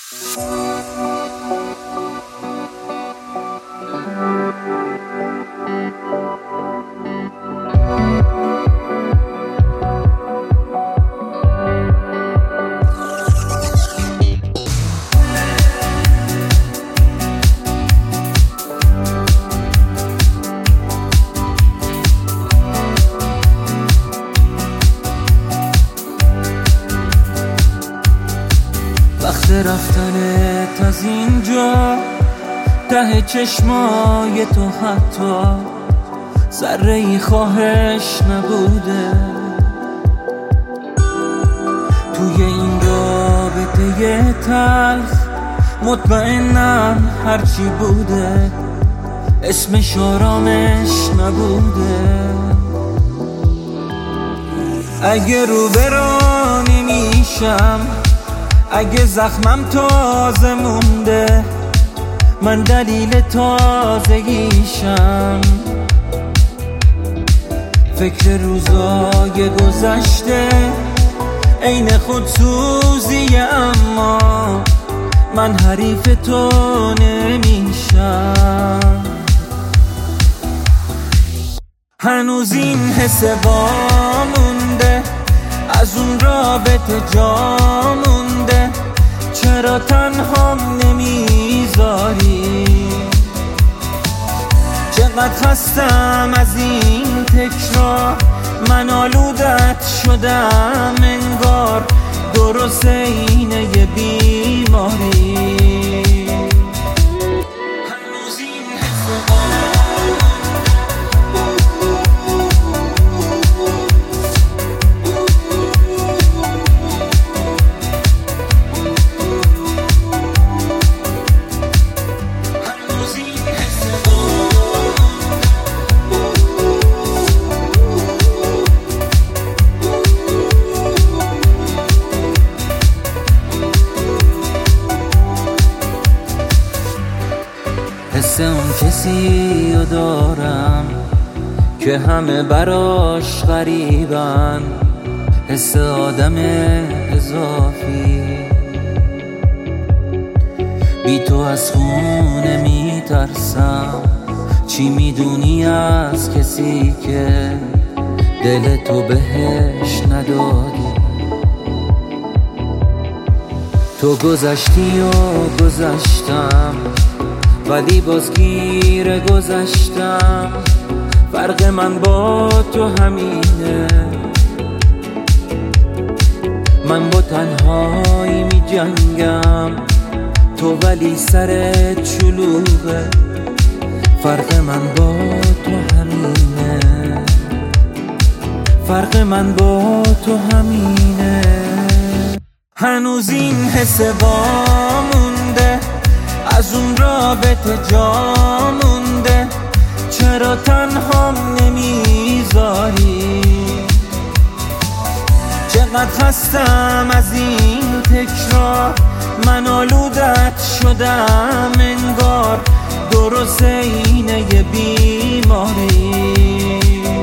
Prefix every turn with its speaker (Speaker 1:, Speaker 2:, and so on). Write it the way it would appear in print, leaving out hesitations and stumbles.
Speaker 1: وقت رفتنت از اینجا، ته چشمای تو حتی ذره‌ای خواهش نبوده. توی این رابطه تلخ مطمئنم هرچی بوده اسمش آرامش نبوده. اگه رو برا نمیشم، اگه زخمم تازه مونده، من دلیل تازگیشم. فکر روزای گذشته عین خودسوزی، اما من حریف تو نمیشم. هنوز این حس وامونده، از اون رابطه جا مونده. چرا تنهام نمیذاری؟ چقدر خستم از این تکرار، من آلودت شدم انگار، درست اینه یه بیماری. هنوز این حس حس اون کسی رو دارم که همه براش غریبن، حس آدم اضافی. بی تو از خونه میترسم، چی میدونی از کسی که دل تو بهش ندادی. تو گذشتی و گذشتم، ولی باز گیر گذشتم. فرق من با تو همینه، من با تنهایی می جنگم، تو ولی سرت شلوغه. فرق من با تو همینه، فرق من با تو همینه. هنوز این حس وامونده، از اون رابطه جا مونده. چرا تنهام نمیذاری؟ چقدر خستم از این تکرار، من آلودت شدم انگار، درست اینه یه بیماری.